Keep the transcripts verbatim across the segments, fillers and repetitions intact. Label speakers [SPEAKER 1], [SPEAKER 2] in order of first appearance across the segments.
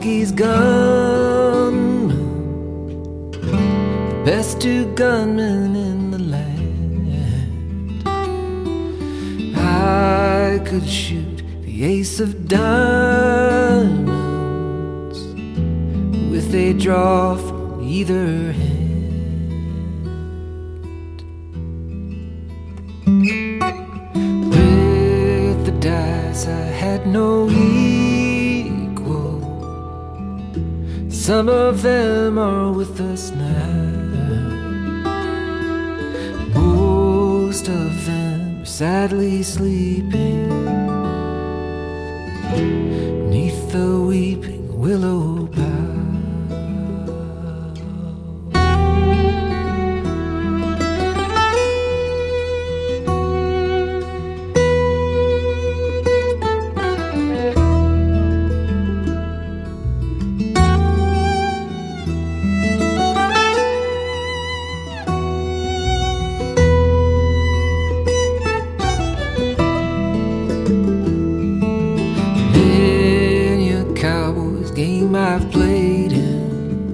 [SPEAKER 1] Blackie's gunman, the best two gunmen in the land. I could shoot the ace of diamonds with a draw from either hand. With the dice I had no equal. Some of them are with us now. Most of them are sadly sleeping neath the weeping willow bough. Game I've played in,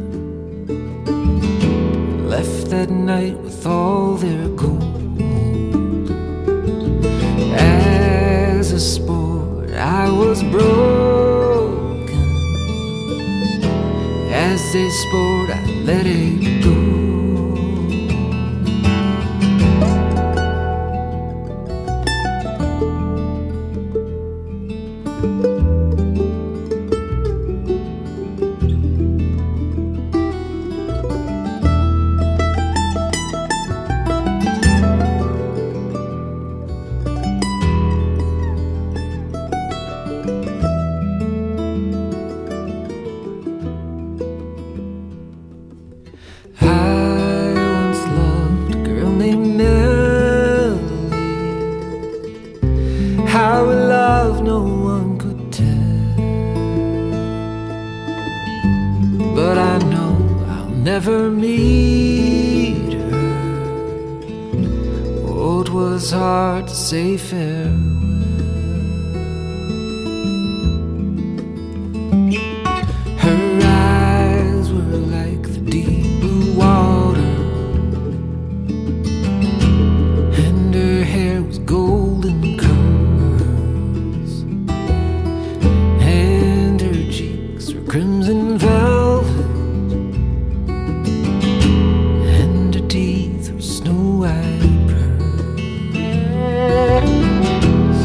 [SPEAKER 1] left that night with all their gold. As a sport I was broken, as a sport I let it go. How we love no one could tell, but I know I'll never meet her. Oh, it was hard to say farewell. Her eyes were like the deep blue water, and her hair was golden curls. Crimson velvet, and her teeth were snow-white pearls.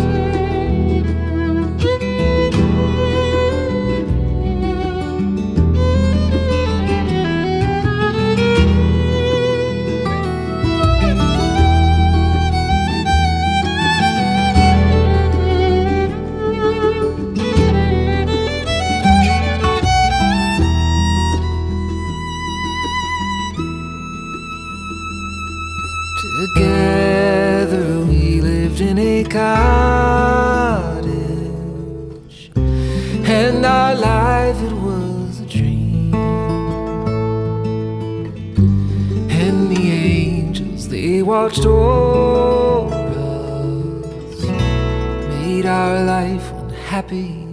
[SPEAKER 1] Together we lived in a cottage, and our life, it was a dream. And the angels, they watched over us, made our life one happy